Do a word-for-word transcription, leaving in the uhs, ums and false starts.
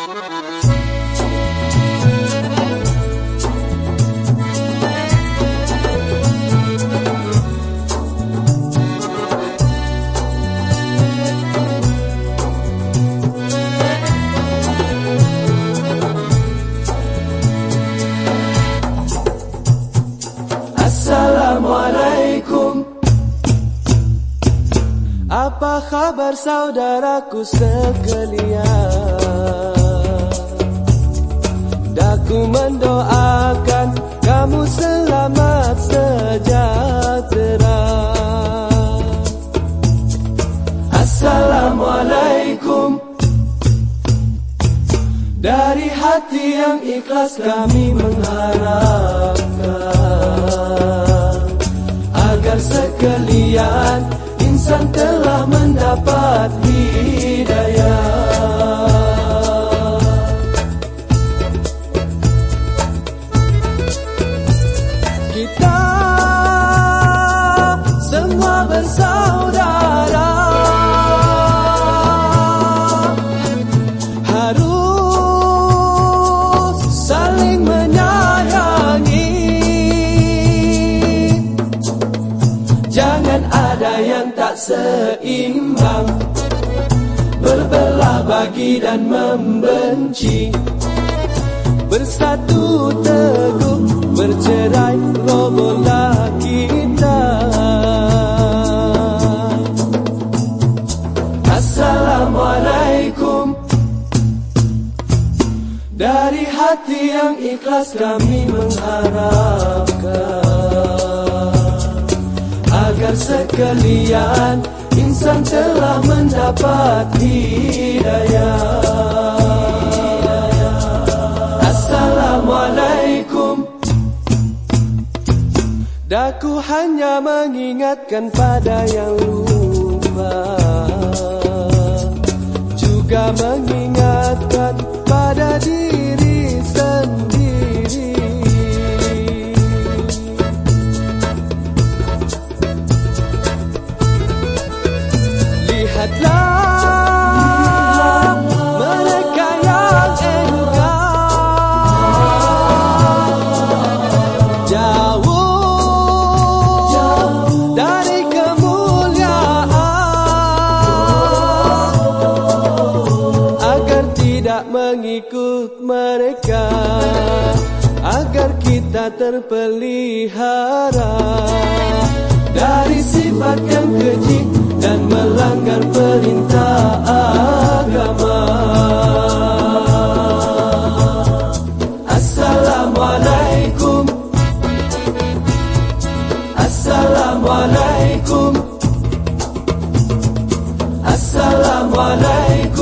Assalamualaikum. Apa kabar saudaraku sekalian? Daku mendoakan kamu selamat sejahtera. Assalamualaikum. Dari hati yang ikhlas kami mengharapkan agar sekalian insan telah mendapat hidayah. Kita semua bersaudara, harus saling menyayangi. Jangan ada yang tak seimbang, berbelah bagi dan membenci. Bersatu teguh, bercerai robohlah kita. Assalamualaikum. Dari hati yang ikhlas kami mengharapkan agar sekalian insan telah mendapat hidayah. Assalamualaikum. Daku hanya mengingatkan pada yang lupa, juga mengingatkan pada diri sendiri. Lihatlah mereka yang enggan jauh dari kemuliaan, agar tidak mengikut mereka, agar kita terpelihara dari sifat yang keji dan melanggar perintah agama. Assalamualaikum. Assalamualaikum. Assalamualaikum.